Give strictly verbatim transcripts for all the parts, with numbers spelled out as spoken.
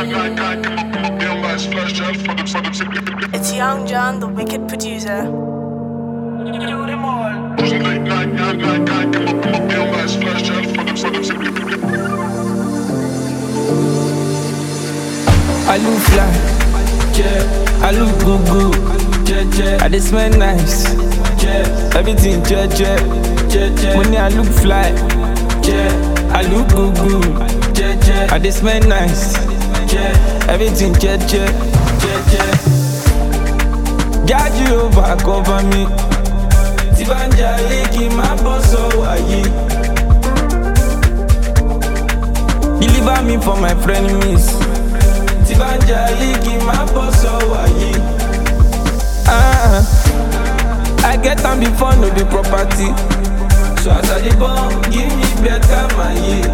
It's Young John, the wicked producer. I look fly, yeah. I look good, good, yeah, yeah. I just smell nice, yeah. Everything, yeah, yeah, yeah, yeah. Money, I look fly, yeah. I look good, good, yeah, yeah. I just smell nice, yeah. Everything, yeah, yeah, yeah, yeah. God, you over, cover me. Tibanja, Liki, my boss, so are you? Deliver me for my frenemies. Tibanja, Liki, my boss, so are you? Ah, I get them before no be property. So as I dey born, give me better my year.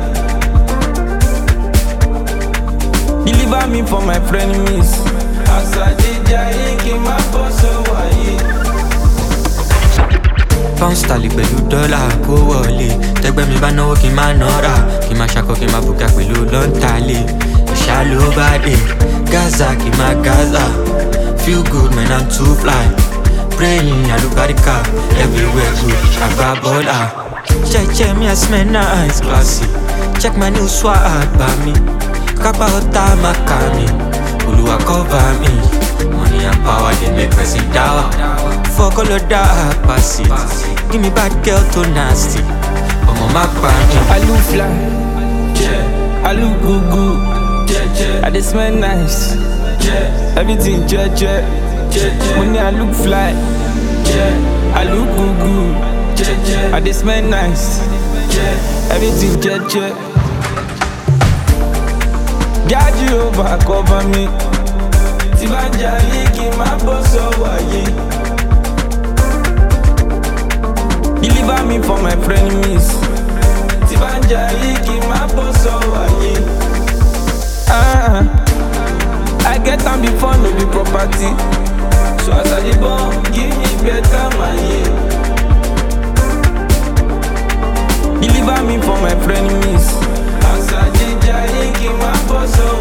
Deliver me for my frenemies. As I dey Liki, my boss, so are you? Pound sterling pẹ̀lú dọ́là kó wọlé. Tẹ́gbẹ́ mi bá náwó kí n má nọ́ra. Kí n má ṣakọ kí n má bùkà pẹ̀lú lọ́ntàlẹ̀. Ìṣá ló bá dé. Gaza kí n má Gaza. Feel good man I'm too fly. Praying alubarika everywhere good. Àgbà bọ́lá. Cheche me I smell nice classy. Check my new swag bá mi. Kápá ọ̀tá má kà mí. Olúwa cover me. Money and power they make person down. Fuck all of that pass it. Give me bad girl too nasty. I'm on my body. I look fly, yeah. I look good, good, yeah, yeah. I just smell nice, yeah. Everything, yeah, yeah, yeah, yeah. Money, I look fly, yeah. I look good, good, yeah, yeah. I just smell nice, yeah. Everything, yeah, yeah. God, you over, cover me. Tibanja, Liki, my boss, so are you? Deliver me for my frenemies. Tibanja, Liki, my boss, so are you? Ah, I get them before no be property. So as I dey born, give me better my year. Deliver me for my frenemies. As I dey Liki, my boss, so